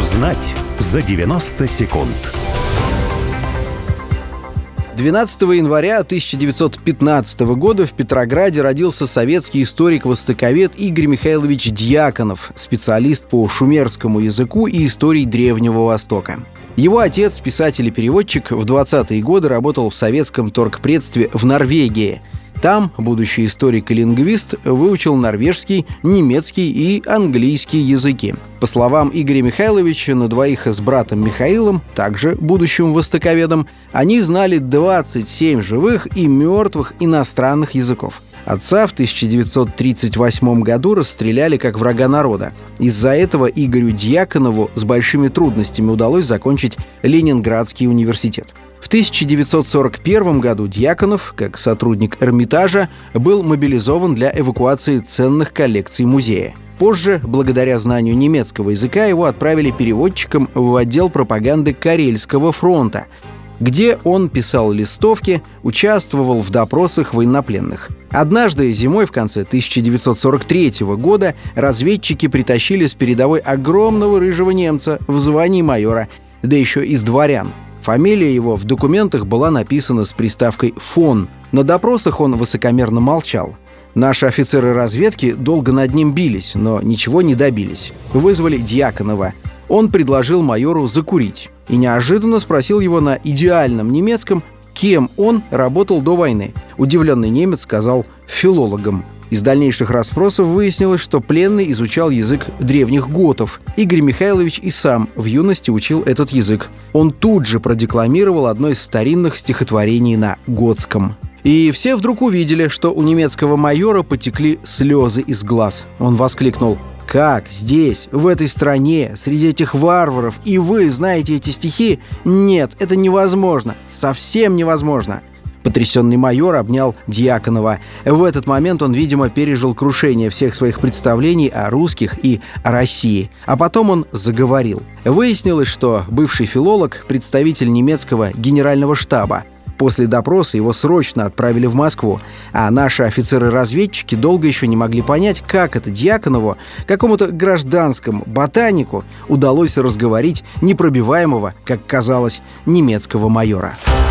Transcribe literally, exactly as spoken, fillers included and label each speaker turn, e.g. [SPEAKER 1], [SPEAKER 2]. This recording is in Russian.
[SPEAKER 1] Узнать за девяносто секунд.
[SPEAKER 2] двенадцатого января тысяча девятьсот пятнадцатого года в Петрограде родился советский историк-востоковед Игорь Михайлович Дьяконов, специалист по шумерскому языку и истории Древнего Востока. Его отец, писатель и переводчик, в двадцатые годы работал в советском торгпредстве в Норвегии. Там будущий историк и лингвист выучил норвежский, немецкий и английский языки. По словам Игоря Михайловича, на двоих с братом Михаилом, также будущим востоковедом, они знали двадцать семь живых и мертвых иностранных языков. Отца в тысяча девятьсот тридцать восьмом году расстреляли как врага народа. Из-за этого Игорю Дьяконову с большими трудностями удалось закончить Ленинградский университет. В тысяча девятьсот сорок первом году Дьяконов, как сотрудник Эрмитажа, был мобилизован для эвакуации ценных коллекций музея. Позже, благодаря знанию немецкого языка, его отправили переводчиком в отдел пропаганды Карельского фронта, где он писал листовки, участвовал в допросах военнопленных. Однажды зимой в конце тысяча девятьсот сорок третьего года разведчики притащили с передовой огромного рыжего немца в звании майора, да еще из дворян. Фамилия его в документах была написана с приставкой «фон». На допросах он высокомерно молчал. Наши офицеры разведки долго над ним бились, но ничего не добились. Вызвали Дьяконова. Он предложил майору закурить и неожиданно спросил его на идеальном немецком, кем он работал до войны. Удивленный немец сказал «филологом». Из дальнейших расспросов выяснилось, что пленный изучал язык древних готов. Игорь Михайлович и сам в юности учил этот язык. Он тут же продекламировал одно из старинных стихотворений на готском. И все вдруг увидели, что у немецкого майора потекли слезы из глаз. Он воскликнул: «Как здесь, в этой стране, среди этих варваров, и вы знаете эти стихи? Нет, это невозможно, совсем невозможно!» Потрясенный майор обнял Дьяконова. В этот момент он, видимо, пережил крушение всех своих представлений о русских и о России. А потом он заговорил. Выяснилось, что бывший филолог – представитель немецкого генерального штаба. После допроса его срочно отправили в Москву, а наши офицеры-разведчики долго еще не могли понять, как это Дьяконову, какому-то гражданскому ботанику, удалось разговорить непробиваемого, как казалось, немецкого майора.